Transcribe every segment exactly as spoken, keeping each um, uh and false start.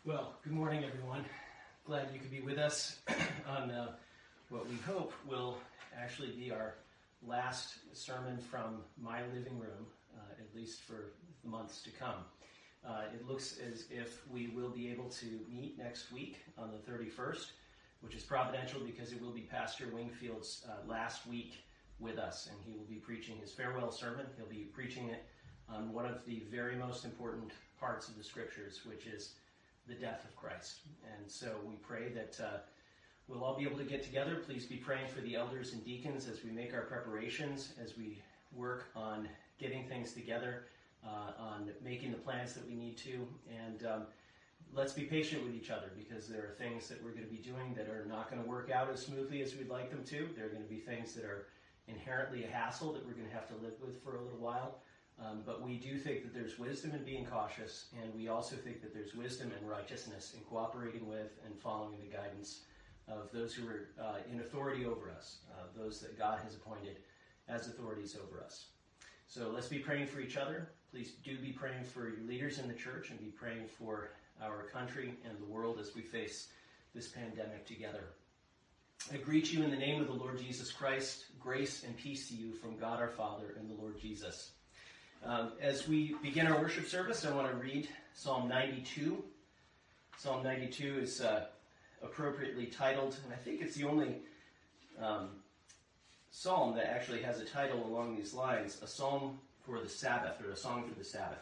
Well, good morning, everyone. Glad you could be with us on uh, what we hope will actually be our last sermon from my living room, uh, at least for the months to come. Uh, it looks as if we will be able to meet next week on the thirty-first, which is providential because it will be Pastor Wingfield's uh, last week with us, and he will be preaching his farewell sermon. He'll be preaching it on one of the very most important parts of the Scriptures, which is the death of Christ. And so we pray that uh, we'll all be able to get together. Please be praying for the elders and deacons as we make our preparations, as we work on getting things together, uh, on making the plans that we need to. And um, let's be patient with each other, because there are things that we're going to be doing that are not going to work out as smoothly as we'd like them to. There are going to be things that are inherently a hassle that we're going to have to live with for a little while. Um, but we do think that there's wisdom in being cautious, and we also think that there's wisdom and righteousness in cooperating with and following the guidance of those who are uh, in authority over us, uh, those that God has appointed as authorities over us. So let's be praying for each other. Please do be praying for your leaders in the church, and be praying for our country and the world as we face this pandemic together. I greet you in the name of the Lord Jesus Christ. Grace and peace to you from God our Father and the Lord Jesus. Um, as we begin our worship service, I want to read Psalm ninety-two. Psalm ninety-two is uh, appropriately titled, and I think it's the only um, psalm that actually has a title along these lines, a psalm for the Sabbath, or a song for the Sabbath.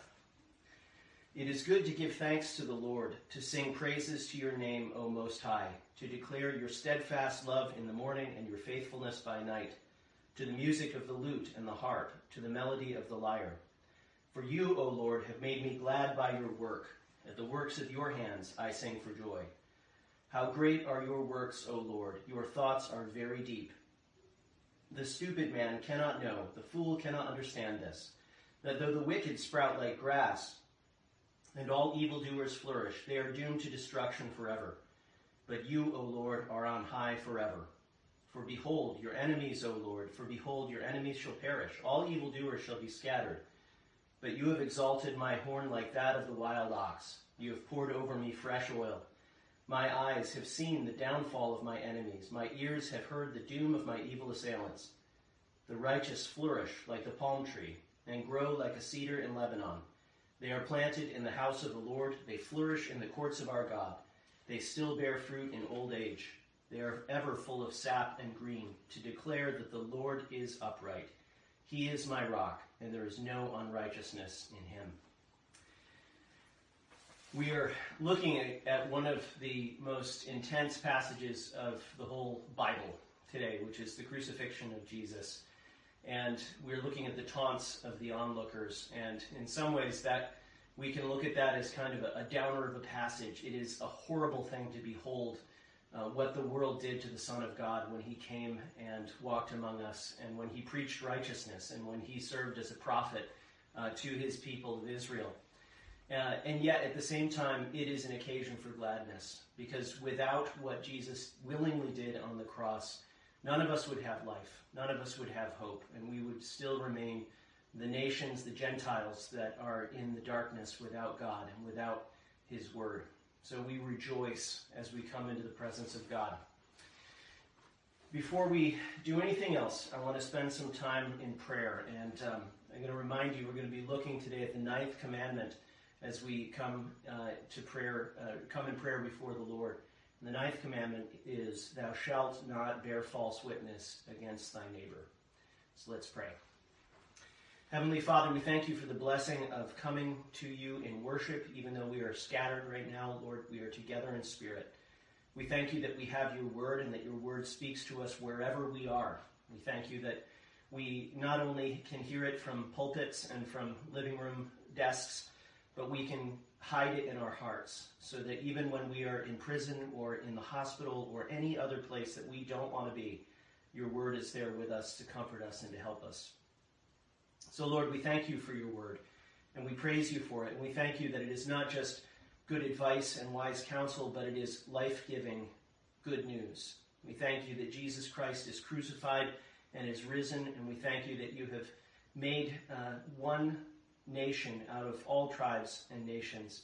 It is good to give thanks to the Lord, to sing praises to your name, O Most High, to declare your steadfast love in the morning and your faithfulness by night, to the music of the lute and the harp, to the melody of the lyre. For you, O Lord, have made me glad by your work. At the works of your hands I sing for joy. How great are your works, O Lord! Your thoughts are very deep. The stupid man cannot know, the fool cannot understand this, that though the wicked sprout like grass, and all evildoers flourish, they are doomed to destruction forever. But you, O Lord, are on high forever. For behold, your enemies, O Lord, for behold, your enemies shall perish. All evildoers shall be scattered. But you have exalted my horn like that of the wild ox. You have poured over me fresh oil. My eyes have seen the downfall of my enemies. My ears have heard the doom of my evil assailants. The righteous flourish like the palm tree, and grow like a cedar in Lebanon. They are planted in the house of the Lord. They flourish in the courts of our God. They still bear fruit in old age. They are ever full of sap and green, to declare that the Lord is upright. He is my rock, and there is no unrighteousness in him. We are looking at, at one of the most intense passages of the whole Bible today, which is the crucifixion of Jesus. And we're looking at the taunts of the onlookers. And in some ways, that we can look at that as kind of a, a downer of a passage. It is a horrible thing to behold Uh, what the world did to the Son of God when he came and walked among us, and when he preached righteousness, and when he served as a prophet uh, to his people of Israel. Uh, and yet, at the same time, it is an occasion for gladness, because without what Jesus willingly did on the cross, none of us would have life, none of us would have hope, and we would still remain the nations, the Gentiles, that are in the darkness without God and without his word. So we rejoice as we come into the presence of God. Before we do anything else, I want to spend some time in prayer. And um, I'm going to remind you, we're going to be looking today at the ninth commandment as we come uh, to prayer, uh, come in prayer before the Lord. And the ninth commandment is, thou shalt not bear false witness against thy neighbor. So let's pray. Heavenly Father, we thank you for the blessing of coming to you in worship, even though we are scattered right now. Lord, we are together in spirit. We thank you that we have your word, and that your word speaks to us wherever we are. We thank you that we not only can hear it from pulpits and from living room desks, but we can hide it in our hearts, so that even when we are in prison or in the hospital or any other place that we don't want to be, your word is there with us to comfort us and to help us. So, Lord, we thank you for your word, and we praise you for it. And we thank you that it is not just good advice and wise counsel, but it is life-giving good news. We thank you that Jesus Christ is crucified and is risen, and we thank you that you have made uh, one nation out of all tribes and nations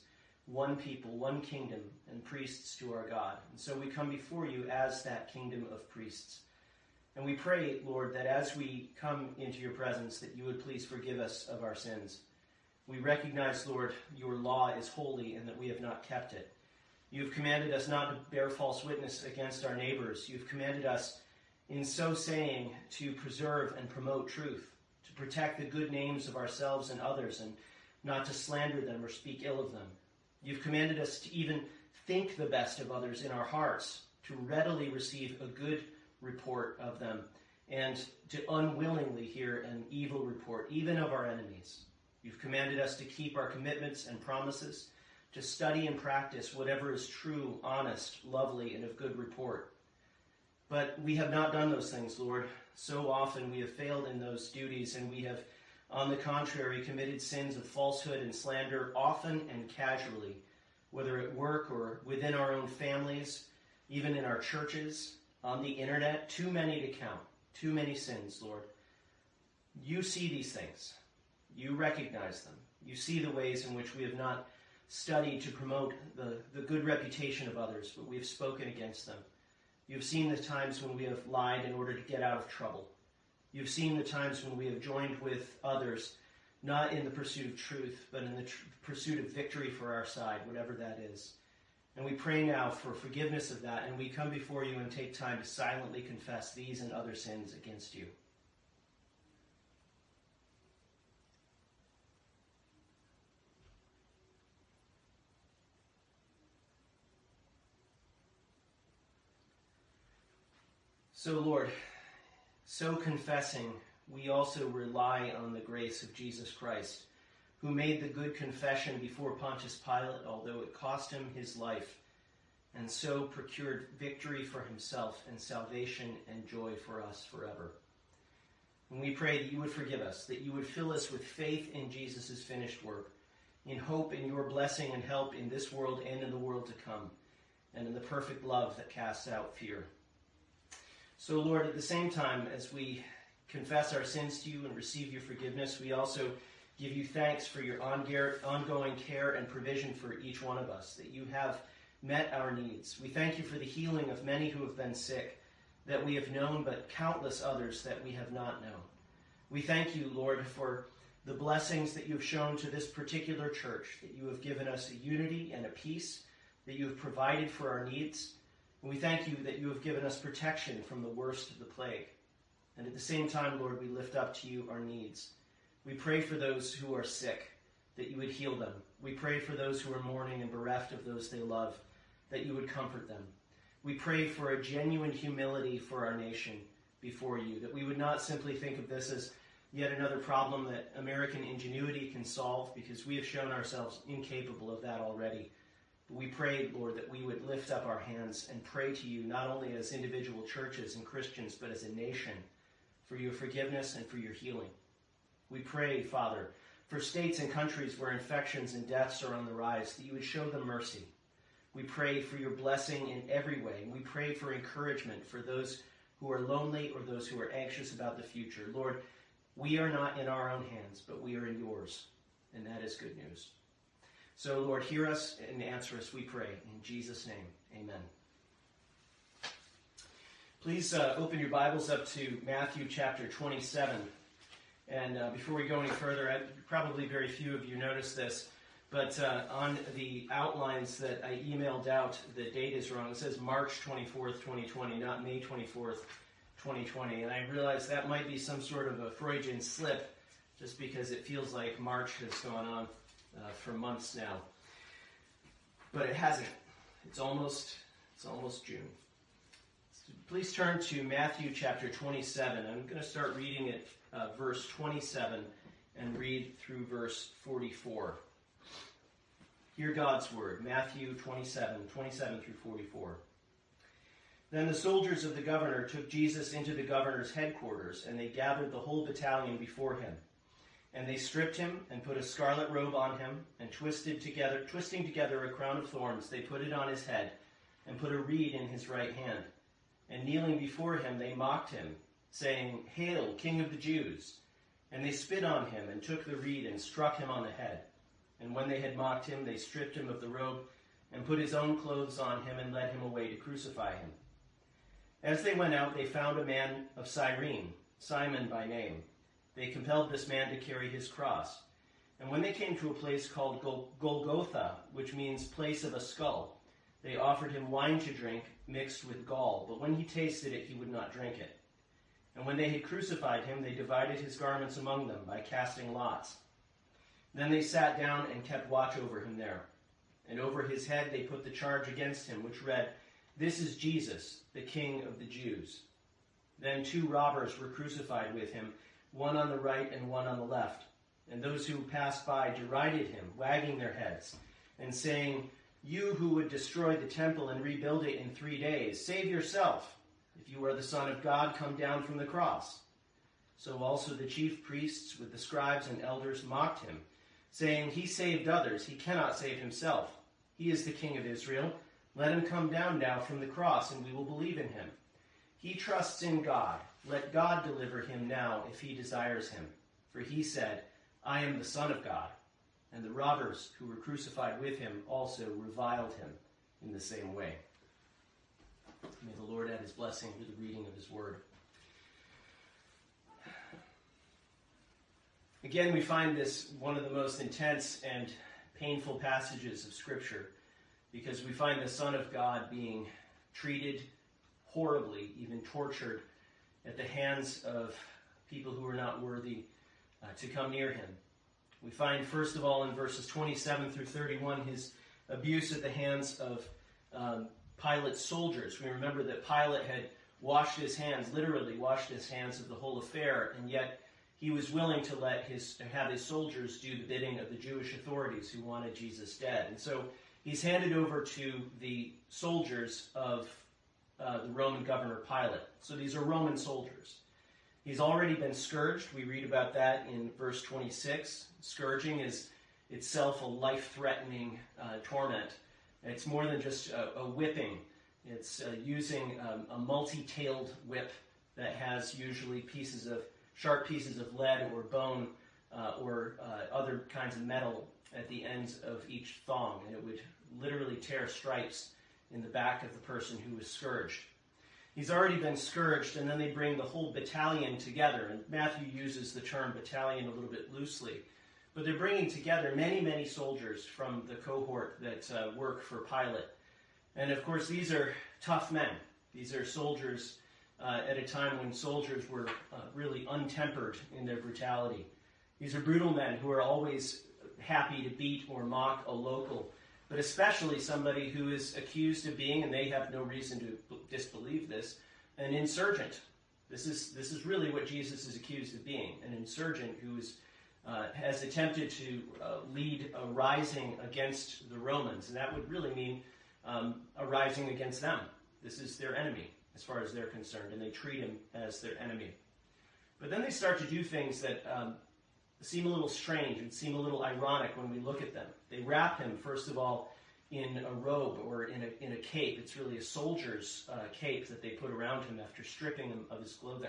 one people, one kingdom, and priests to our God. And so we come before you as that kingdom of priests. And we pray, Lord, that as we come into your presence, that you would please forgive us of our sins. We recognize, Lord, your law is holy and that we have not kept it. You have commanded us not to bear false witness against our neighbors. You've commanded us, in so saying, to preserve and promote truth, to protect the good names of ourselves and others, and not to slander them or speak ill of them. You've commanded us to even think the best of others in our hearts, to readily receive a good report of them, and to unwillingly hear an evil report, even of our enemies. You've commanded us to keep our commitments and promises, to study and practice whatever is true, honest, lovely, and of good report. But we have not done those things, Lord. So often we have failed in those duties, and we have, on the contrary, committed sins of falsehood and slander often and casually, whether at work or within our own families, even in our churches, on the internet. Too many to count. Too many sins, Lord. You see these things. You recognize them. You see the ways in which we have not studied to promote the, the good reputation of others, but we have spoken against them. You've seen the times when we have lied in order to get out of trouble. You've seen the times when we have joined with others, not in the pursuit of truth, but in the tr- pursuit of victory for our side, whatever that is. And we pray now for forgiveness of that, and we come before you and take time to silently confess these and other sins against you. So, Lord, so confessing, we also rely on the grace of Jesus Christ, who made the good confession before Pontius Pilate, although it cost him his life, and so procured victory for himself and salvation and joy for us forever. And we pray that you would forgive us, that you would fill us with faith in Jesus' finished work, in hope in your blessing and help in this world and in the world to come, and in the perfect love that casts out fear. So, Lord, at the same time, as we confess our sins to you and receive your forgiveness, we also give you thanks for your ongoing care and provision for each one of us, that you have met our needs. We thank you for the healing of many who have been sick, that we have known, but countless others that we have not known. We thank you, Lord, for the blessings that you have shown to this particular church, that you have given us a unity and a peace, that you have provided for our needs. And we thank you that you have given us protection from the worst of the plague. And at the same time, Lord, we lift up to you our needs. We pray for those who are sick, that you would heal them. We pray for those who are mourning and bereft of those they love, that you would comfort them. We pray for a genuine humility for our nation before you, that we would not simply think of this as yet another problem that American ingenuity can solve, because we have shown ourselves incapable of that already. We pray, Lord, that we would lift up our hands and pray to you, not only as individual churches and Christians, but as a nation, for your forgiveness and for your healing. We pray, Father, for states and countries where infections and deaths are on the rise, that you would show them mercy. We pray for your blessing in every way. We pray for encouragement for those who are lonely or those who are anxious about the future. Lord, we are not in our own hands, but we are in yours, and that is good news. So, Lord, hear us and answer us, we pray. In Jesus' name, amen. Please uh, open your Bibles up to Matthew chapter twenty-seven. And uh, before we go any further, I, probably very few of you noticed this, but uh, on the outlines that I emailed out, the date is wrong. It says March twenty-fourth, twenty twenty, not May twenty-fourth, twenty twenty. And I realized that might be some sort of a Freudian slip, just because it feels like March has gone on Uh, for months now, but it hasn't. It's almost it's almost June. So please turn to Matthew chapter twenty-seven. I'm going to start reading at uh, verse twenty-seven and read through verse forty-four. Hear God's word. Matthew twenty-seven, twenty-seven through forty-four. Then the soldiers of the governor took Jesus into the governor's headquarters, and they gathered the whole battalion before him. And they stripped him and put a scarlet robe on him, and twisted together, twisting together a crown of thorns, they put it on his head, and put a reed in his right hand. And kneeling before him, they mocked him, saying, "Hail, King of the Jews!" And they spit on him, and took the reed, and struck him on the head. And when they had mocked him, they stripped him of the robe and put his own clothes on him and led him away to crucify him. As they went out, they found a man of Cyrene, Simon by name. They compelled this man to carry his cross. And when they came to a place called Gol- Golgotha, which means place of a skull, they offered him wine to drink mixed with gall, but when he tasted it, he would not drink it. And when they had crucified him, they divided his garments among them by casting lots. Then they sat down and kept watch over him there. And over his head they put the charge against him, which read, "This is Jesus, the King of the Jews." Then two robbers were crucified with him, one on the right and one on the left. And those who passed by derided him, wagging their heads, and saying, "You who would destroy the temple and rebuild it in three days, save yourself. If you are the Son of God, come down from the cross." So also the chief priests with the scribes and elders mocked him, saying, "He saved others, he cannot save himself. He is the King of Israel. Let him come down now from the cross, and we will believe in him. He trusts in God. Let God deliver him now if he desires him. For he said, 'I am the Son of God.'" And the robbers who were crucified with him also reviled him in the same way. May the Lord add his blessing to the reading of his word. Again, we find this one of the most intense and painful passages of Scripture, because we find the Son of God being treated horribly, even tortured, at the hands of people who are not worthy uh, to come near him. We find, first of all, in verses twenty-seven through thirty-one, his abuse at the hands of um, Pilate's soldiers. We remember that Pilate had washed his hands, literally washed his hands of the whole affair, and yet he was willing to let his to have his soldiers do the bidding of the Jewish authorities who wanted Jesus dead. And so he's handed over to the soldiers of uh, the Roman governor Pilate. So these are Roman soldiers. He's already been scourged. We read about that in verse twenty-six. Scourging is itself a life-threatening uh, torment. It's more than just a, a whipping. It's uh, using um, a multi-tailed whip that has usually pieces of sharp pieces of lead or bone uh, or uh, other kinds of metal at the ends of each thong, and it would literally tear stripes in the back of the person who was scourged. He's already been scourged, and then they bring the whole battalion together, and Matthew uses the term battalion a little bit loosely, but they're bringing together many, many soldiers from the cohort that uh, work for Pilate. And of course, these are tough men. These are soldiers uh, at a time when soldiers were uh, really untempered in their brutality. These are brutal men who are always happy to beat or mock a local, but especially somebody who is accused of being, and they have no reason to disbelieve this, an insurgent. This is this is really what Jesus is accused of being, an insurgent who is, uh, has attempted to uh, lead a rising against the Romans, and that would really mean um, a rising against them. This is their enemy, as far as they're concerned, and they treat him as their enemy. But then they start to do things that um, seem a little strange and seem a little ironic when we look at them. They wrap him, first of all, in a robe or in a, in a cape. It's really a soldier's uh, cape that they put around him after stripping him of his clothing.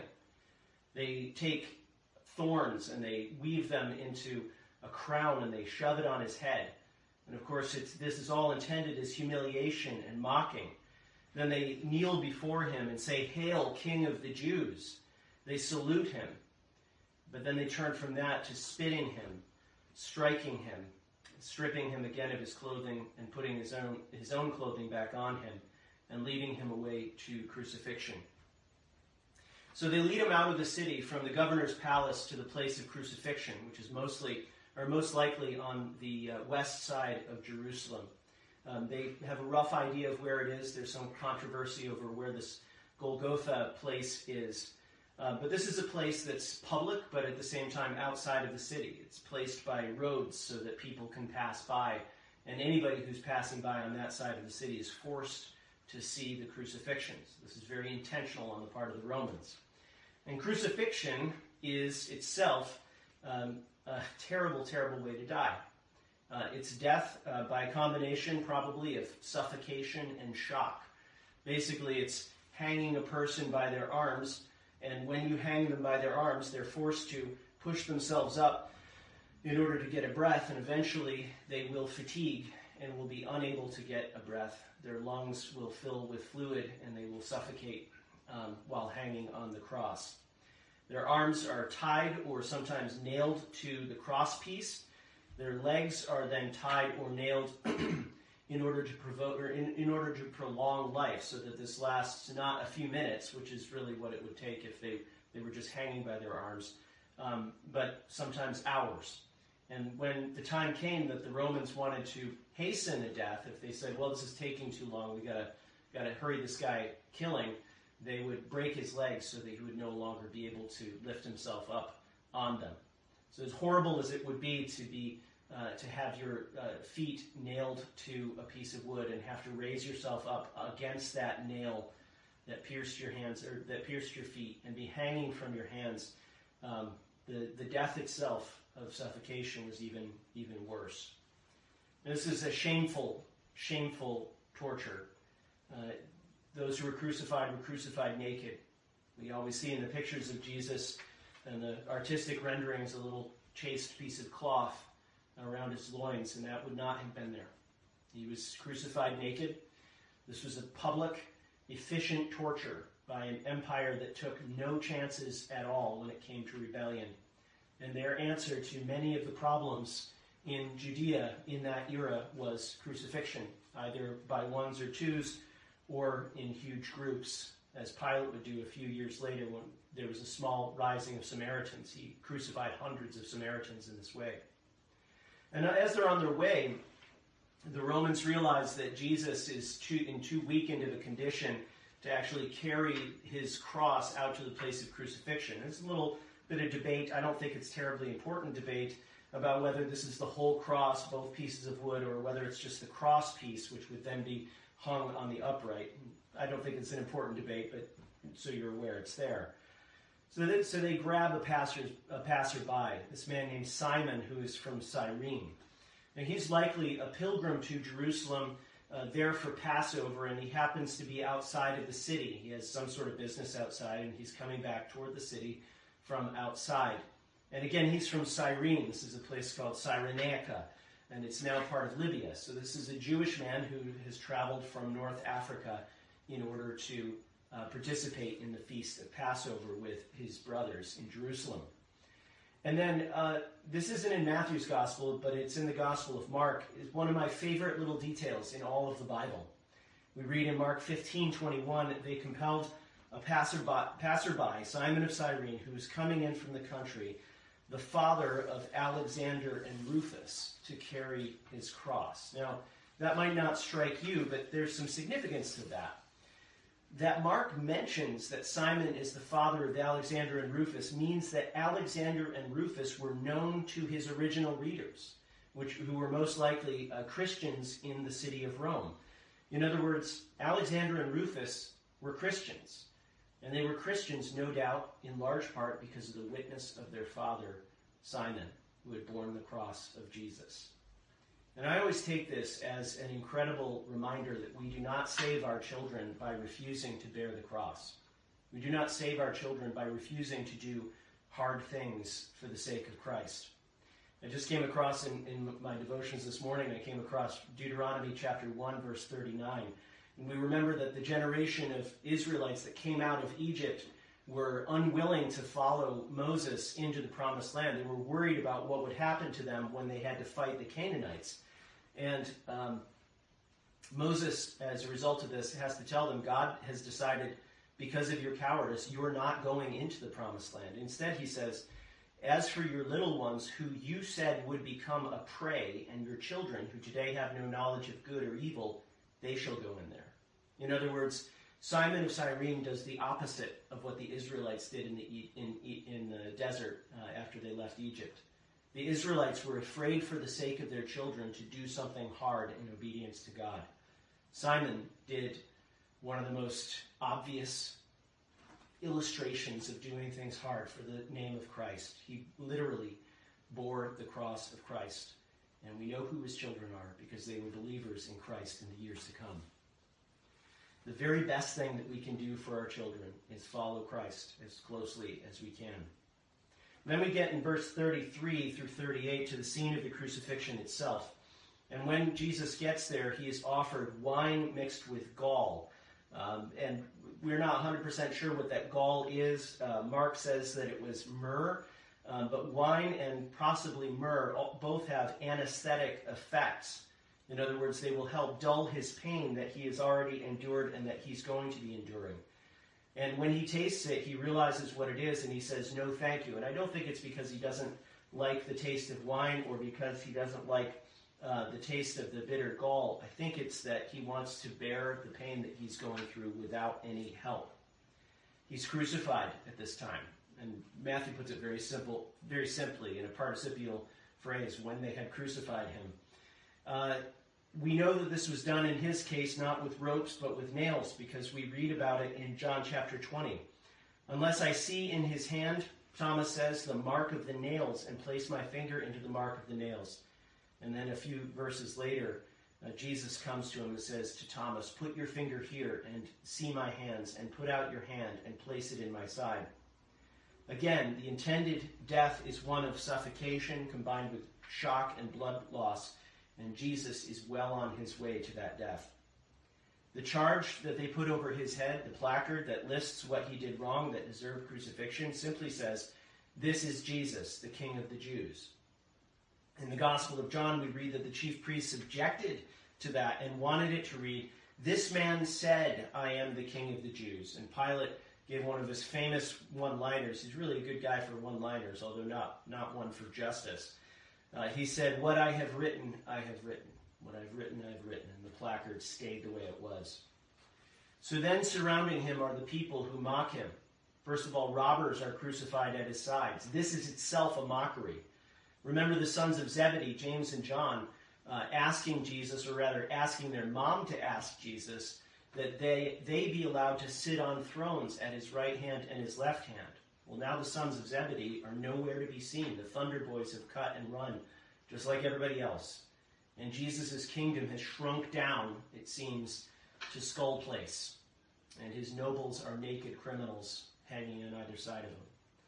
They take thorns and they weave them into a crown and they shove it on his head. And of course, it's, this is all intended as humiliation and mocking. Then they kneel before him and say, "Hail, King of the Jews." They salute him. But then they turn from that to spitting him, striking him, stripping him again of his clothing and putting his own his own clothing back on him and leading him away to crucifixion. So they lead him out of the city from the governor's palace to the place of crucifixion, which is mostly or most likely on the uh, west side of Jerusalem. Um, they have a rough idea of where it is. There's some controversy over where this Golgotha place is. Uh, but this is a place that's public, but at the same time outside of the city. It's placed by roads so that people can pass by, and anybody who's passing by on that side of the city is forced to see the crucifixions. This is very intentional on the part of the Romans. And crucifixion is itself um, a terrible, terrible way to die. Uh, it's death uh, by a combination probably of suffocation and shock. Basically, it's hanging a person by their arms, and when you hang them by their arms, they're forced to push themselves up in order to get a breath, and eventually they will fatigue and will be unable to get a breath. Their lungs will fill with fluid and they will suffocate um, while hanging on the cross. Their arms are tied or sometimes nailed to the cross piece. Their legs are then tied or nailed in order to provoke or in, in order to prolong life, so that this lasts not a few minutes, which is really what it would take if they, they were just hanging by their arms, um, but sometimes hours. And when the time came that the Romans wanted to hasten a death, if they said, well, this is taking too long, we gotta gotta hurry this guy killing, they would break his legs so that he would no longer be able to lift himself up on them. So as horrible as it would be to be uh, to have your uh, feet nailed to a piece of wood and have to raise yourself up against that nail that pierced your hands or that pierced your feet and be hanging from your hands, um, the the death itself of suffocation was even even worse. This is a shameful, shameful torture. Uh, those who were crucified were crucified naked. We always see in the pictures of Jesus and the artistic renderings a little chased piece of cloth around his loins, and that would not have been there. He was crucified naked. This was a public, efficient torture by an empire that took no chances at all when it came to rebellion. And their answer to many of the problems in Judea in that era was crucifixion, either by ones or twos or in huge groups, as Pilate would do a few years later when there was a small rising of Samaritans. He crucified hundreds of Samaritans in this way. And as they're on their way, the Romans realize that Jesus is too, in too weakened of a condition to actually carry his cross out to the place of crucifixion. There's a little bit of debate, I don't think it's terribly important debate, about whether this is the whole cross, both pieces of wood, or whether it's just the cross piece, which would then be hung on the upright. I don't think it's an important debate, but so you're aware it's there. So they, so they grab a, passer, a passerby, this man named Simon, who is from Cyrene. And he's likely a pilgrim to Jerusalem, uh, there for Passover, and he happens to be outside of the city. He has some sort of business outside, and he's coming back toward the city from outside. And again, he's from Cyrene. This is a place called Cyrenaica, and it's now part of Libya. So this is a Jewish man who has traveled from North Africa in order to uh, participate in the feast of Passover with his brothers in Jerusalem. And then, uh, this isn't in Matthew's gospel, but it's in the Gospel of Mark. It's one of my favorite little details in all of the Bible. We read in Mark fifteen twenty-one, they compelled a passerby, passerby, Simon of Cyrene, who was coming in from the country, the father of Alexander and Rufus, to carry his cross. Now, that might not strike you, but there's some significance to that. That Mark mentions that Simon is the father of Alexander and Rufus means that Alexander and Rufus were known to his original readers, which who were most likely uh, Christians in the city of Rome. In other words, Alexander and Rufus were Christians. And they were Christians, no doubt, in large part because of the witness of their father, Simon, who had borne the cross of Jesus. And I always take this as an incredible reminder that we do not save our children by refusing to bear the cross. We do not save our children by refusing to do hard things for the sake of Christ. I just came across in, in my devotions this morning, I came across Deuteronomy chapter one, verse thirty-nine. And we remember that the generation of Israelites that came out of Egypt were unwilling to follow Moses into the promised land. They were worried about what would happen to them when they had to fight the Canaanites. And um, Moses, as a result of this, has to tell them, God has decided, because of your cowardice, you are not going into the promised land. Instead, he says, as for your little ones, who you said would become a prey, and your children, who today have no knowledge of good or evil, they shall go in there. In other words, Simon of Cyrene does the opposite of what the Israelites did in the, in, in the desert uh, after they left Egypt. The Israelites were afraid for the sake of their children to do something hard in obedience to God. Simon did one of the most obvious illustrations of doing things hard for the name of Christ. He literally bore the cross of Christ. And we know who his children are because they were believers in Christ in the years to come. The very best thing that we can do for our children is follow Christ as closely as we can. Then we get in verse thirty-three through thirty-eight to the scene of the crucifixion itself. And when Jesus gets there, he is offered wine mixed with gall. Um, and we're not one hundred percent sure what that gall is. Uh, Mark says that it was myrrh. Um, but wine and possibly myrrh both have anesthetic effects. In other words, they will help dull his pain that he has already endured and that he's going to be enduring. And when he tastes it, he realizes what it is and he says, no, thank you. And I don't think it's because he doesn't like the taste of wine or because he doesn't like uh, the taste of the bitter gall. I think it's that he wants to bear the pain that he's going through without any help. He's crucified at this time. And Matthew puts it very simple, very simply in a participial phrase, when they had crucified him. Uh, we know that this was done in his case not with ropes but with nails, because we read about it in John chapter twenty. Unless I see in his hand, Thomas says, the mark of the nails, and place my finger into the mark of the nails. And then a few verses later, uh, Jesus comes to him and says to Thomas, put your finger here and see my hands, and put out your hand and place it in my side. Again, the intended death is one of suffocation combined with shock and blood loss, and Jesus is well on his way to that death. The charge that they put over his head, the placard that lists what he did wrong that deserved crucifixion, simply says, this is Jesus, the King of the Jews. In the Gospel of John, we read that the chief priests objected to that and wanted it to read, this man said, I am the King of the Jews. And Pilate gave one of his famous one-liners. He's really a good guy for one-liners, although not, not one for justice. Uh, he said, what I have written, I have written. What I've written, I've written. And the placard stayed the way it was. So then surrounding him are the people who mock him. First of all, robbers are crucified at his sides. This is itself a mockery. Remember the sons of Zebedee, James and John, uh, asking Jesus, or rather asking their mom to ask Jesus, that they, they be allowed to sit on thrones at his right hand and his left hand. Well, now the sons of Zebedee are nowhere to be seen. The Thunder Boys have cut and run, just like everybody else. And Jesus' kingdom has shrunk down, it seems, to Skull Place. And his nobles are naked criminals hanging on either side of him.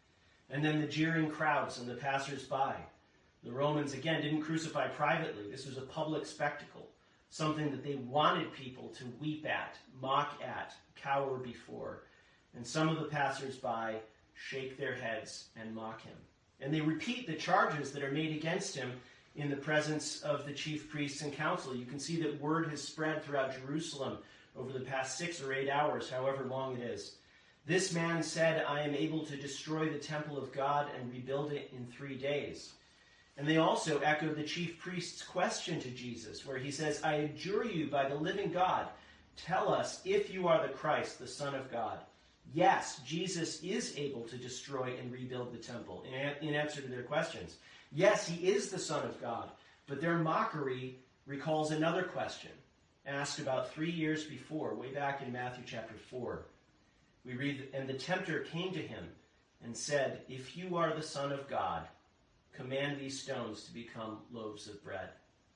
And then the jeering crowds and the passers-by. The Romans, again, didn't crucify privately. This was a public spectacle. Something that they wanted people to weep at, mock at, cower before. And some of the passers-by shake their heads and mock him. And they repeat the charges that are made against him in the presence of the chief priests and council. You can see that word has spread throughout Jerusalem over the past six or eight hours, however long it is. This man said, I am able to destroy the temple of God and rebuild it in three days. And they also echo the chief priest's question to Jesus, where he says, I adjure you by the living God, tell us if you are the Christ, the Son of God. Yes, Jesus is able to destroy and rebuild the temple, in, in answer to their questions. Yes, he is the Son of God, but their mockery recalls another question, asked about three years before, way back in Matthew chapter four. We read, and the tempter came to him and said, if you are the Son of God, command these stones to become loaves of bread.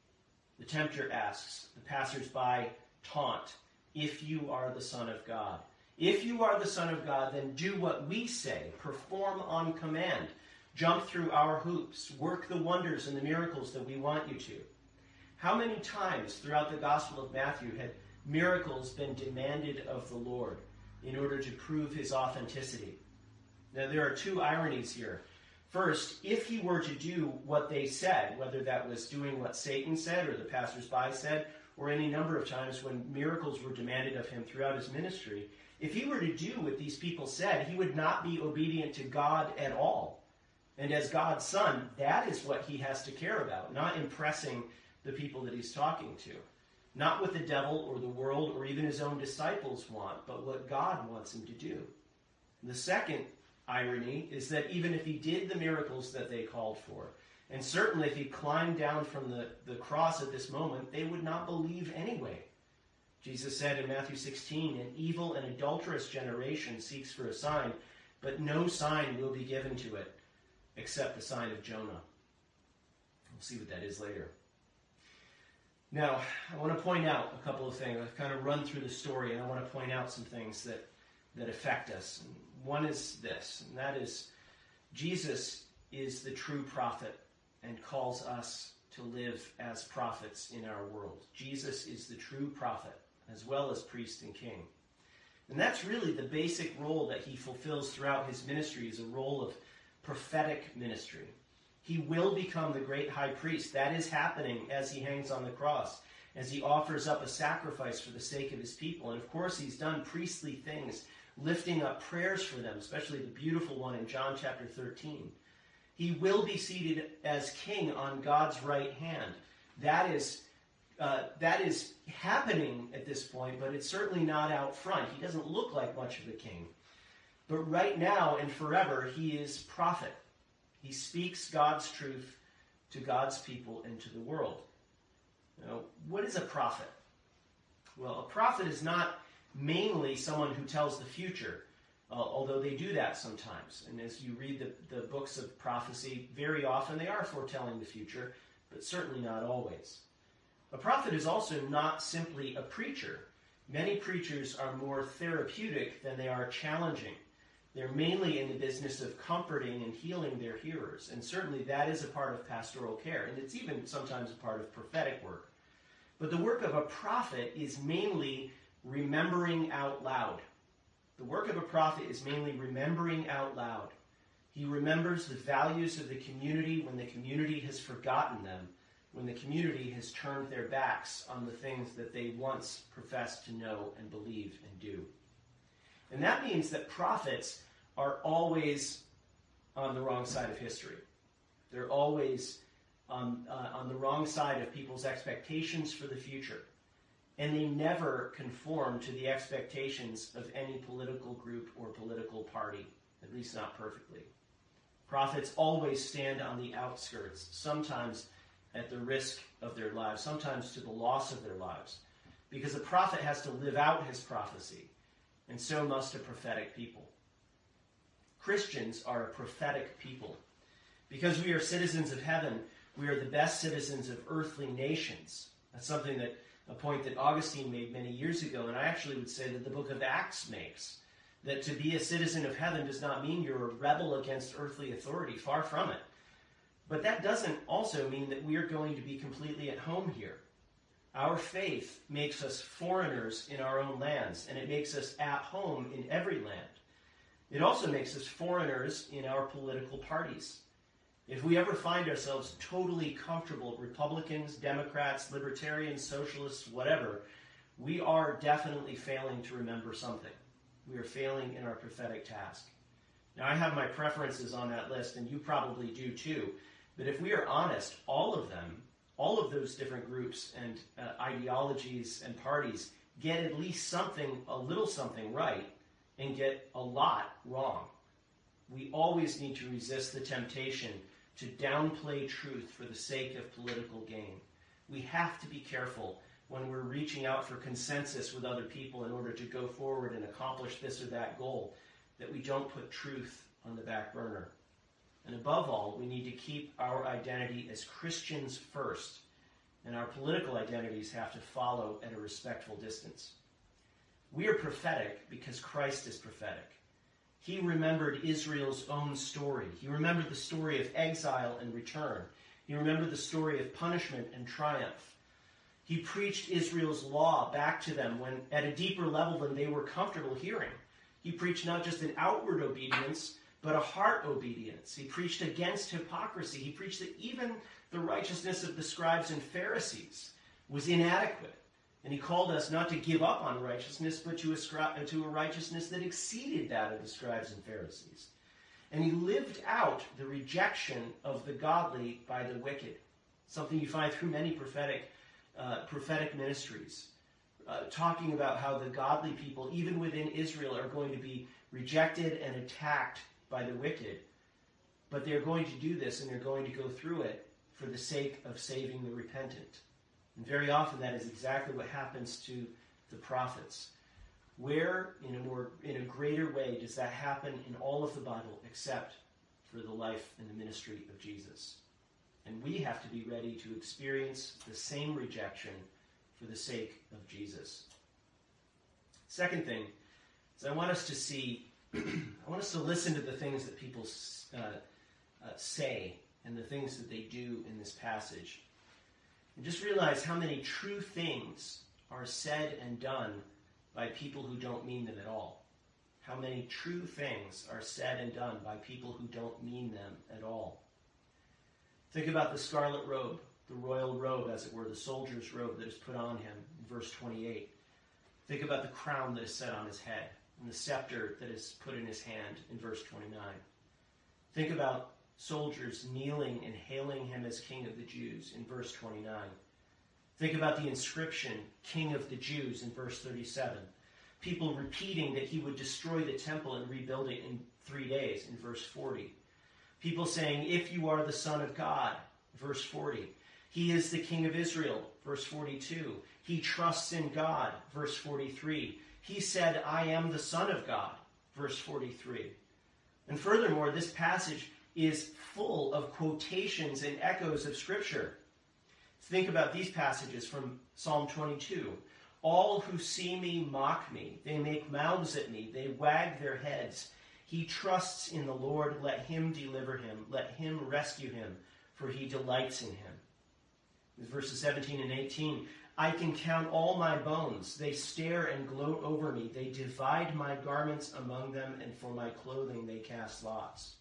The tempter asks, the passers-by taunt, if you are the Son of God. If you are the Son of God, then do what we say, perform on command, jump through our hoops, work the wonders and the miracles that we want you to. How many times throughout the Gospel of Matthew had miracles been demanded of the Lord in order to prove his authenticity? Now there are two ironies here. First, if he were to do what they said, whether that was doing what Satan said or the passers-by said, or any number of times when miracles were demanded of him throughout his ministry, if he were to do what these people said, he would not be obedient to God at all. And as God's son, that is what he has to care about, not impressing the people that he's talking to. Not what the devil or the world or even his own disciples want, but what God wants him to do. And the second irony is that even if he did the miracles that they called for, and certainly if he climbed down from the, the cross at this moment, they would not believe anyway. Jesus said in Matthew sixteen, an evil and adulterous generation seeks for a sign, but no sign will be given to it except the sign of Jonah. We'll see what that is later. Now, I want to point out a couple of things. I've kind of run through the story, and I want to point out some things that, that affect us. One is this, and that is Jesus is the true prophet and calls us to live as prophets in our world. Jesus is the true prophet, as well as priest and king. And that's really the basic role that he fulfills throughout his ministry, is a role of prophetic ministry. He will become the great high priest. That is happening as he hangs on the cross, as he offers up a sacrifice for the sake of his people. And of course, he's done priestly things, lifting up prayers for them, especially the beautiful one in John chapter thirteen. He will be seated as king on God's right hand. That is, uh, that is happening at this point, but it's certainly not out front. He doesn't look like much of a king. But right now and forever, he is prophet. He speaks God's truth to God's people and to the world. Now, what is a prophet? Well, a prophet is not mainly someone who tells the future, uh, although they do that sometimes. And as you read the, the books of prophecy, very often they are foretelling the future, but certainly not always. A prophet is also not simply a preacher. Many preachers are more therapeutic than they are challenging. They're mainly in the business of comforting and healing their hearers, and certainly that is a part of pastoral care, and it's even sometimes a part of prophetic work. But the work of a prophet is mainly remembering out loud. The work of a prophet is mainly remembering out loud. He remembers the values of the community when the community has forgotten them, when the community has turned their backs on the things that they once professed to know and believe and do. And that means that prophets are always on the wrong side of history. They're always on, uh, on the wrong side of people's expectations for the future. And they never conform to the expectations of any political group or political party, at least not perfectly. Prophets always stand on the outskirts, sometimes at the risk of their lives, sometimes to the loss of their lives, because a prophet has to live out his prophecy. And so must a prophetic people. Christians are a prophetic people. Because we are citizens of heaven, we are the best citizens of earthly nations. That's something that, a point that Augustine made many years ago, and I actually would say that the book of Acts makes. That to be a citizen of heaven does not mean you're a rebel against earthly authority, far from it. But that doesn't also mean that we are going to be completely at home here. Our faith makes us foreigners in our own lands, and it makes us at home in every land. It also makes us foreigners in our political parties. If we ever find ourselves totally comfortable, Republicans, Democrats, Libertarians, Socialists, whatever, we are definitely failing to remember something. We are failing in our prophetic task. Now, I have my preferences on that list, and you probably do too. But if we are honest, all of them, all of those different groups and uh, ideologies and parties get at least something, a little something right, and get a lot wrong. We always need to resist the temptation to downplay truth for the sake of political gain. We have to be careful when we're reaching out for consensus with other people in order to go forward and accomplish this or that goal, that we don't put truth on the back burner. And above all, we need to keep our identity as Christians first, and our political identities have to follow at a respectful distance. We are prophetic because Christ is prophetic. He remembered Israel's own story. He remembered the story of exile and return. He remembered the story of punishment and triumph. He preached Israel's law back to them when, at a deeper level than they were comfortable hearing. He preached not just an outward obedience, but a heart obedience. He preached against hypocrisy. He preached that even the righteousness of the scribes and Pharisees was inadequate. And he called us not to give up on righteousness, but to a, to a righteousness that exceeded that of the scribes and Pharisees. And he lived out the rejection of the godly by the wicked, something you find through many prophetic, uh, prophetic ministries, uh, talking about how the godly people, even within Israel, are going to be rejected and attacked by the wicked. But they're going to do this, and they're going to go through it for the sake of saving the repentant. And very often that is exactly what happens to the prophets. Where, in a more, in a greater way, does that happen in all of the Bible except for the life and the ministry of Jesus? And we have to be ready to experience the same rejection for the sake of Jesus. Second thing is I want us to see, I want us to listen to the things that people uh, uh, say and the things that they do in this passage. And just realize how many true things are said and done by people who don't mean them at all. How many true things are said and done by people who don't mean them at all. Think about the scarlet robe, the royal robe, as it were, the soldier's robe that is put on him in verse twenty-eight. Think about the crown that is set on his head and the scepter that is put in his hand in verse twenty-nine. Think about soldiers kneeling and hailing him as King of the Jews in verse twenty-nine. Think about the inscription, King of the Jews, in verse thirty-seven. People repeating that he would destroy the temple and rebuild it in three days in verse forty. People saying, if you are the Son of God, verse forty. He is the King of Israel, verse forty-two. He trusts in God, verse forty-three. He said, I am the Son of God, verse forty-three. And furthermore, this passage is full of quotations and echoes of Scripture. Think about these passages from Psalm twenty-two. All who see me mock me. They make mouths at me. They wag their heads. He trusts in the Lord. Let him deliver him. Let him rescue him, for he delights in him. Verses seventeen and eighteen. I can count all my bones. They stare and gloat over me. They divide my garments among them, and for my clothing they cast lots.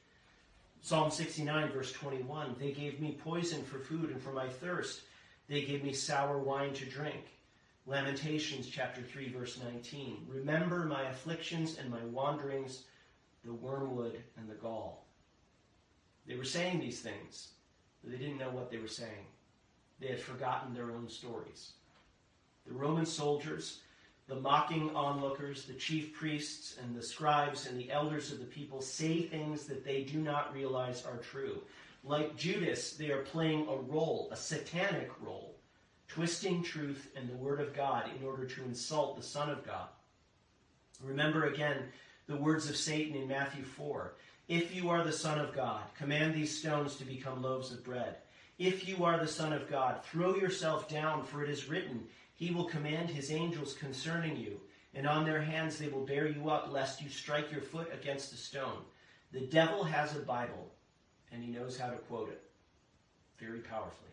Psalm sixty-nine, verse twenty-one. They gave me poison for food, and for my thirst they gave me sour wine to drink. Lamentations chapter three, verse nineteen. Remember my afflictions and my wanderings, the wormwood and the gall. They were saying these things, but they didn't know what they were saying. They had forgotten their own stories. The Roman soldiers, the mocking onlookers, the chief priests and the scribes and the elders of the people say things that they do not realize are true. Like Judas, they are playing a role, a satanic role, twisting truth and the word of God in order to insult the Son of God. Remember again the words of Satan in Matthew four. If you are the Son of God, command these stones to become loaves of bread. If you are the Son of God, throw yourself down, for it is written, he will command his angels concerning you, and on their hands they will bear you up, lest you strike your foot against a stone. The devil has a Bible, and he knows how to quote it very powerfully.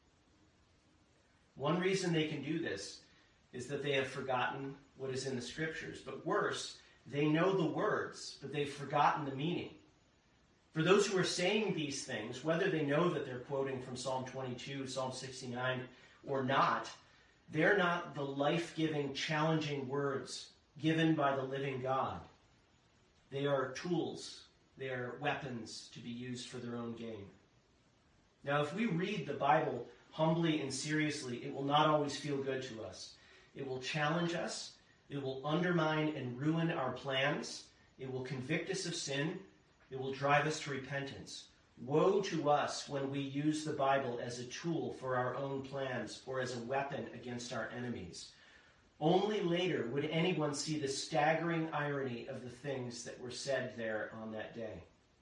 One reason they can do this is that they have forgotten what is in the Scriptures. But worse, they know the words, but they've forgotten the meaning. For those who are saying these things, whether they know that they're quoting from Psalm twenty-two, Psalm sixty-nine, or not, they're not the life-giving, challenging words given by the living God. They are tools. They are weapons to be used for their own gain. Now, if we read the Bible humbly and seriously, it will not always feel good to us. It will challenge us. It will undermine and ruin our plans. It will convict us of sin. It will drive us to repentance. Woe to us when we use the Bible as a tool for our own plans or as a weapon against our enemies. Only later would anyone see the staggering irony of the things that were said there on that day.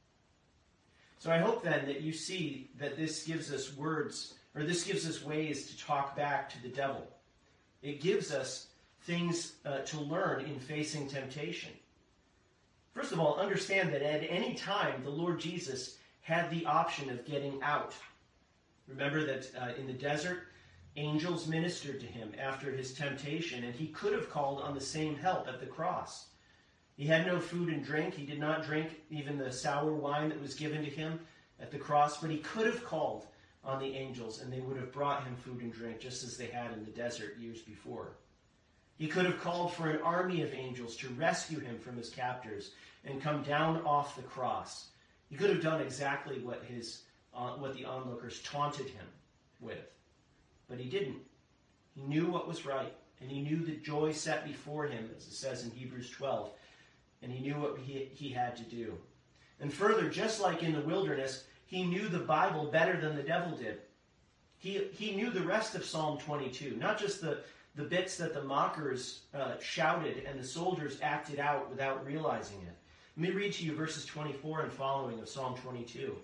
So I hope then that you see that this gives us words, or this gives us ways to talk back to the devil. It gives us things uh, to learn in facing temptation. First of all, understand that at any time the Lord Jesus had the option of getting out. Remember that uh, in the desert, angels ministered to him after his temptation, and he could have called on the same help at the cross. He had no food and drink. He did not drink even the sour wine that was given to him at the cross, but he could have called on the angels, and they would have brought him food and drink, just as they had in the desert years before. He could have called for an army of angels to rescue him from his captors and come down off the cross. He could have done exactly what his uh, what the onlookers taunted him with. But he didn't. He knew what was right, and he knew the joy set before him, as it says in Hebrews twelve, and he knew what he, he had to do. And further, just like in the wilderness, he knew the Bible better than the devil did. He, he knew the rest of Psalm twenty-two, not just the the bits that the mockers uh, shouted and the soldiers acted out without realizing it. Let me read to you verses twenty-four and following of Psalm twenty-two.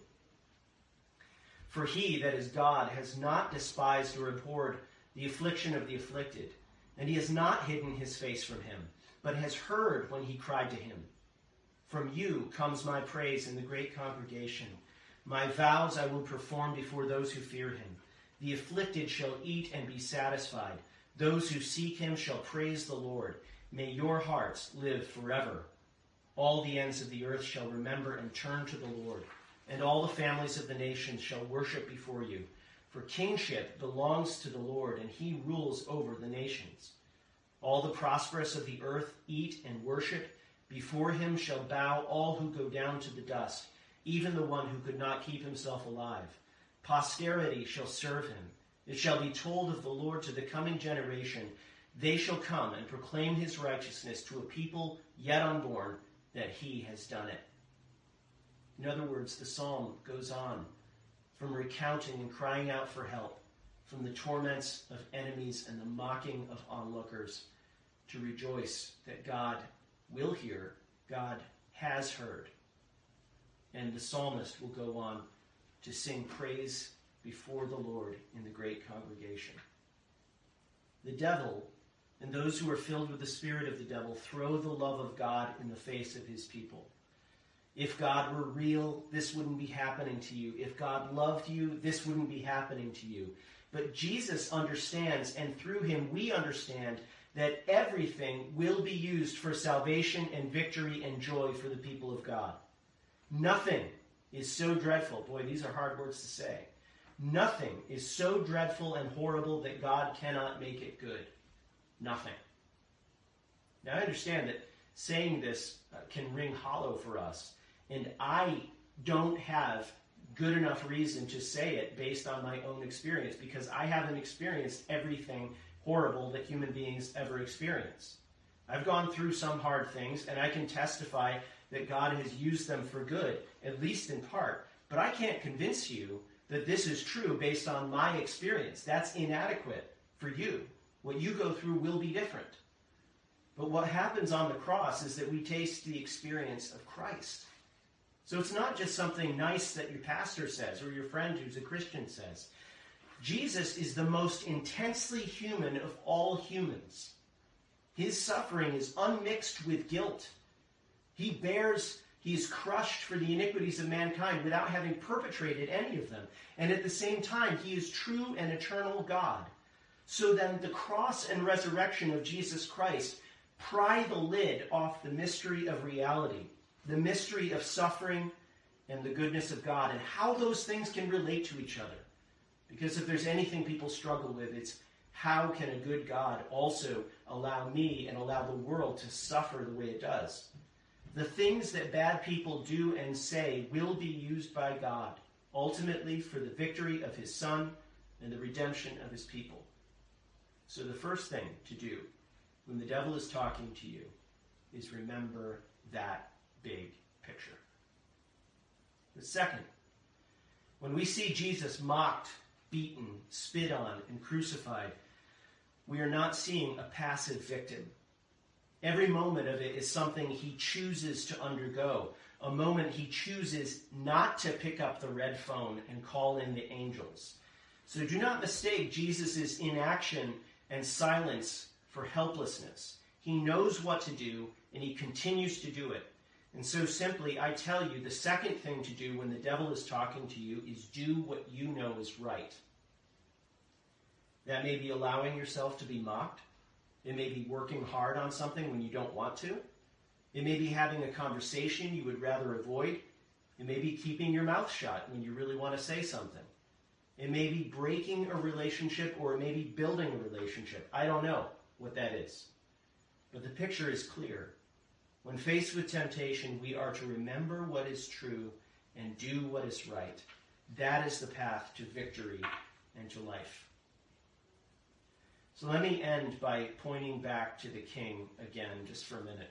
For he, that is God, has not despised or abhorred the affliction of the afflicted, and he has not hidden his face from him, but has heard when he cried to him. From you comes my praise in the great congregation. My vows I will perform before those who fear him. The afflicted shall eat and be satisfied. Those who seek him shall praise the Lord. May your hearts live forever. All the ends of the earth shall remember and turn to the Lord, and all the families of the nations shall worship before you. For kingship belongs to the Lord, and he rules over the nations. All the prosperous of the earth eat and worship. Before him shall bow all who go down to the dust, even the one who could not keep himself alive. Posterity shall serve him. It shall be told of the Lord to the coming generation. They shall come and proclaim his righteousness to a people yet unborn, that he has done it. In other words, the psalm goes on from recounting and crying out for help, from the torments of enemies and the mocking of onlookers, to rejoice that God will hear, God has heard. And the psalmist will go on to sing praise before the Lord in the great congregation. The devil and those who are filled with the spirit of the devil throw the love of God in the face of his people. If God were real, this wouldn't be happening to you. If God loved you, this wouldn't be happening to you. But Jesus understands, and through him we understand, that everything will be used for salvation and victory and joy for the people of God. Nothing is so dreadful. Boy, these are hard words to say. Nothing is so dreadful and horrible that God cannot make it good. Nothing. Now, I understand that saying this uh, can ring hollow for us, and I don't have good enough reason to say it based on my own experience, because I haven't experienced everything horrible that human beings ever experience. I've gone through some hard things, and I can testify that God has used them for good, at least in part. But I can't convince you that this is true based on my experience. That's inadequate for you. What you go through will be different. But what happens on the cross is that we taste the experience of Christ. So it's not just something nice that your pastor says or your friend who's a Christian says. Jesus is the most intensely human of all humans. His suffering is unmixed with guilt. He bears, he is crushed for the iniquities of mankind without having perpetrated any of them. And at the same time, he is true and eternal God. So then the cross and resurrection of Jesus Christ pry the lid off the mystery of reality, the mystery of suffering and the goodness of God, and how those things can relate to each other. Because if there's anything people struggle with, it's how can a good God also allow me and allow the world to suffer the way it does? The things that bad people do and say will be used by God, ultimately for the victory of his Son and the redemption of his people. So the first thing to do when the devil is talking to you is remember that big picture. The second, when we see Jesus mocked, beaten, spit on, and crucified, we are not seeing a passive victim. Every moment of it is something he chooses to undergo, a moment he chooses not to pick up the red phone and call in the angels. So do not mistake Jesus' inaction and silence for helplessness. He knows what to do, and he continues to do it. And so simply, I tell you, the second thing to do when the devil is talking to you is do what you know is right. That may be allowing yourself to be mocked. It may be working hard on something when you don't want to. It may be having a conversation you would rather avoid. It may be keeping your mouth shut when you really want to say something. It may be breaking a relationship, or it may be building a relationship. I don't know what that is. But the picture is clear. When faced with temptation, we are to remember what is true and do what is right. That is the path to victory and to life. So let me end by pointing back to the king again, just for a minute.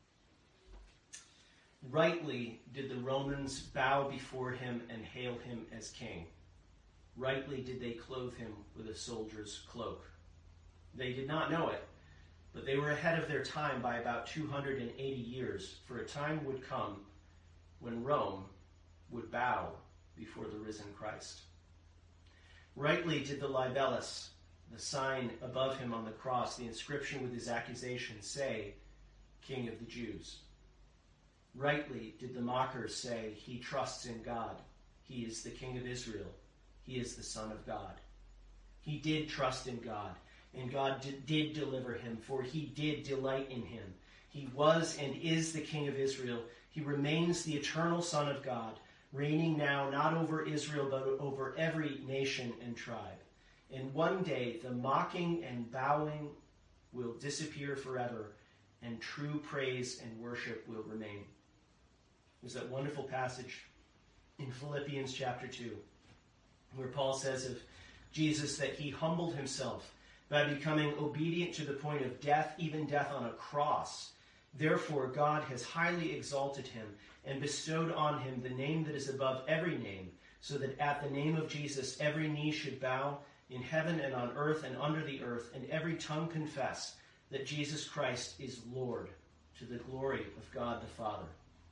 Rightly did the Romans bow before him and hail him as king. Rightly did they clothe him with a soldier's cloak. They did not know it, but they were ahead of their time by about two hundred eighty years, for a time would come when Rome would bow before the risen Christ. Rightly did the libellus, the sign above him on the cross, the inscription with his accusation, say, King of the Jews. Rightly did the mockers say, he trusts in God. He is the King of Israel. He is the Son of God. He did trust in God, and God did, did deliver him, for he did delight in him. He was and is the King of Israel. He remains the eternal Son of God, reigning now not over Israel, but over every nation and tribe. And one day the mocking and bowing will disappear forever, and true praise and worship will remain. There's that wonderful passage in Philippians chapter two, where Paul says of Jesus that he humbled himself by becoming obedient to the point of death, even death on a cross. Therefore God has highly exalted him and bestowed on him the name that is above every name, so that at the name of Jesus every knee should bow in heaven and on earth and under the earth, and every tongue confess that Jesus Christ is Lord, to the glory of God the Father.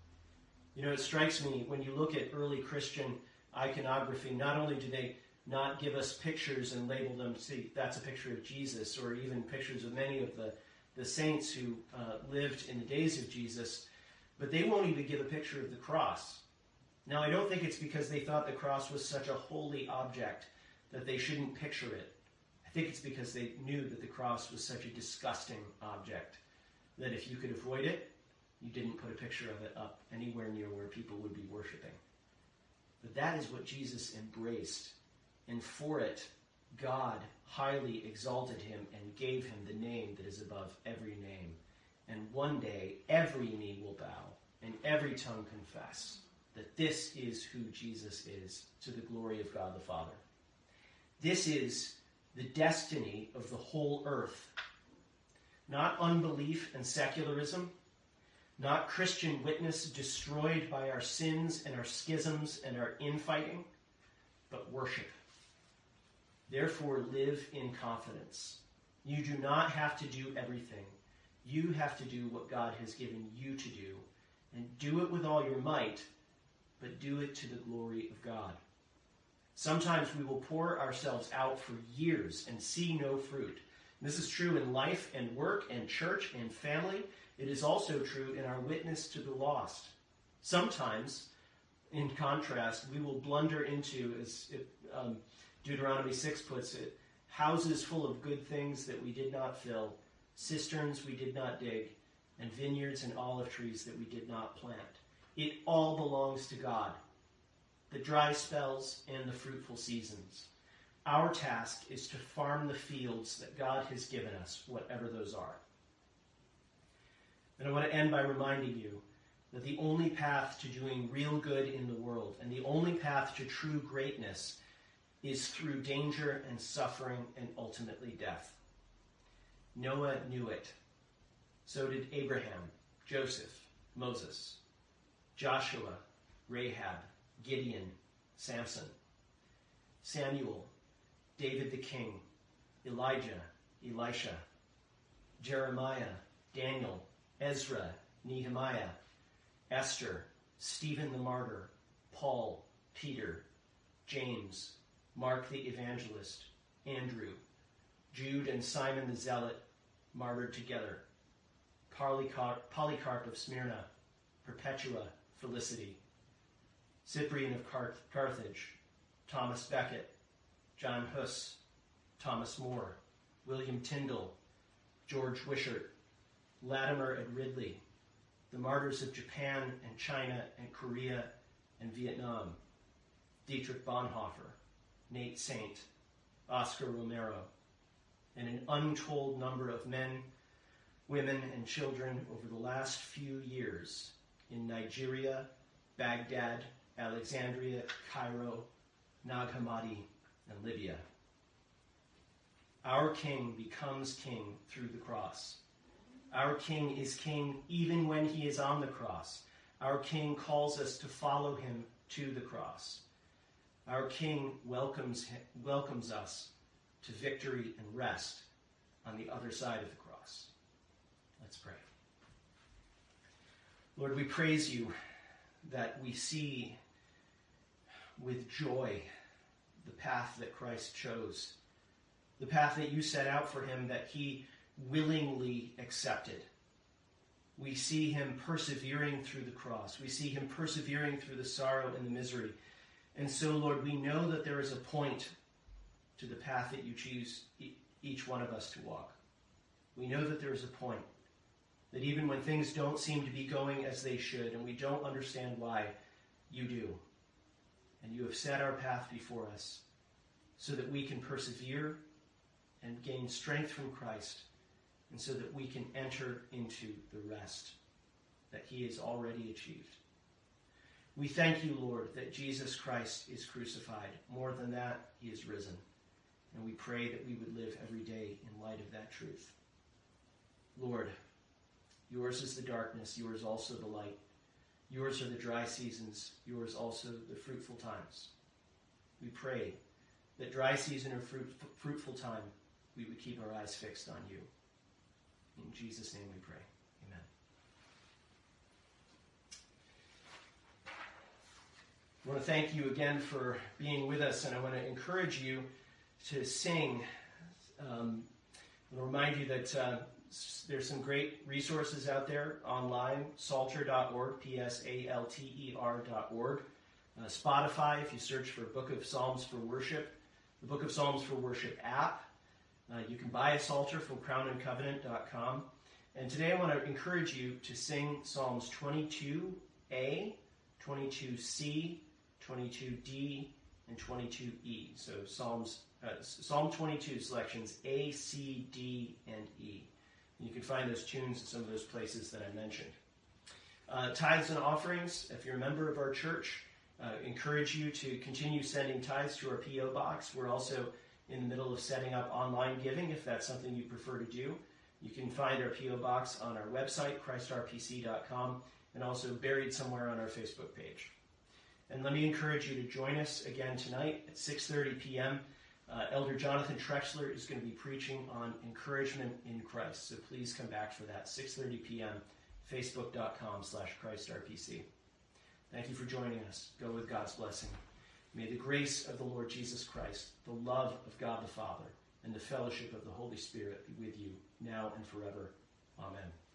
You know, it strikes me when you look at early Christian iconography, not only do they not give us pictures and label them, see, that's a picture of Jesus, or even pictures of many of the, the saints who uh, lived in the days of Jesus, but they won't even give a picture of the cross. Now, I don't think it's because they thought the cross was such a holy object that they shouldn't picture it. I think it's because they knew that the cross was such a disgusting object that if you could avoid it, you didn't put a picture of it up anywhere near where people would be worshiping. But that is what Jesus embraced. And for it, God highly exalted him and gave him the name that is above every name. And one day, every knee will bow and every tongue confess that this is who Jesus is, to the glory of God the Father. This is the destiny of the whole earth. Not unbelief and secularism, not Christian witness destroyed by our sins and our schisms and our infighting, but worship. Therefore, live in confidence. You do not have to do everything. You have to do what God has given you to do, and do it with all your might, but do it to the glory of God. Sometimes we will pour ourselves out for years and see no fruit. This is true in life and work and church and family. It is also true in our witness to the lost. Sometimes, in contrast, we will blunder into, as it, um, Deuteronomy six puts it, houses full of good things that we did not fill, cisterns we did not dig, and vineyards and olive trees that we did not plant. It all belongs to God, the dry spells and the fruitful seasons. Our task is to farm the fields that God has given us, whatever those are. And I want to end by reminding you that the only path to doing real good in the world, and the only path to true greatness, is through danger and suffering and ultimately death. Noah knew it. So did Abraham, Joseph, Moses, Joshua, Rahab, Gideon, Samson, Samuel, David the king, Elijah, Elisha, Jeremiah, Daniel, Ezra, Nehemiah, Esther, Stephen the martyr, Paul, Peter, James, Mark the evangelist, Andrew, Jude and Simon the zealot, martyred together, Polycarp, Polycarp of Smyrna, Perpetua, Felicity, Cyprian of Carth- Carthage, Thomas Becket, John Huss, Thomas More, William Tyndall, George Wishart, Latimer and Ridley, the martyrs of Japan and China and Korea and Vietnam, Dietrich Bonhoeffer, Nate Saint, Oscar Romero, and an untold number of men, women, and children over the last few years in Nigeria, Baghdad, Alexandria, Cairo, Nag Hammadi, and Libya. Our King becomes king through the cross. Our King is king even when he is on the cross. Our King calls us to follow him to the cross. Our King welcomes welcomes us to victory and rest on the other side of the cross. Let's pray. Lord, we praise you that we see with joy the path that Christ chose, the path that you set out for him that he willingly accepted. We see him persevering through the cross. We see him persevering through the sorrow and the misery. And so, Lord, we know that there is a point to the path that you choose each one of us to walk. We know that there is a point, that even when things don't seem to be going as they should, and we don't understand why, you do. And you have set our path before us so that we can persevere and gain strength from Christ, and so that we can enter into the rest that he has already achieved. We thank you, Lord, that Jesus Christ is crucified. More than that, he is risen. And we pray that we would live every day in light of that truth. Lord, yours is the darkness, yours also the light. Yours are the dry seasons, yours also the fruitful times. We pray that dry season or fruit, fruitful time, we would keep our eyes fixed on you. In Jesus' name we pray. Amen. I want to thank you again for being with us, and I want to encourage you to sing. Um, I want to remind you that uh, there's some great resources out there online, psalter dot org, P S A L T E R dot org. Uh, Spotify, if you search for Book of Psalms for Worship, the Book of Psalms for Worship app. Uh, you can buy a psalter from crown and covenant dot com. And today I want to encourage you to sing Psalms twenty-two A, twenty-two C, twenty-two D, and twenty-two E. So Psalms, uh, Psalm twenty-two selections A, C, D, and E. And you can find those tunes in some of those places that I mentioned. Uh, tithes and offerings, if you're a member of our church, uh, encourage you to continue sending tithes to our P O box. We're also in the middle of setting up online giving, if that's something you prefer to do. You can find our P O box on our website, christ r p c dot com, and also buried somewhere on our Facebook page. And let me encourage you to join us again tonight at six thirty p.m. Uh, Elder Jonathan Trexler is going to be preaching on encouragement in Christ. So please come back for that, six thirty p.m., facebook.com slash ChristRPC. Thank you for joining us. Go with God's blessing. May the grace of the Lord Jesus Christ, the love of God the Father, and the fellowship of the Holy Spirit be with you now and forever. Amen.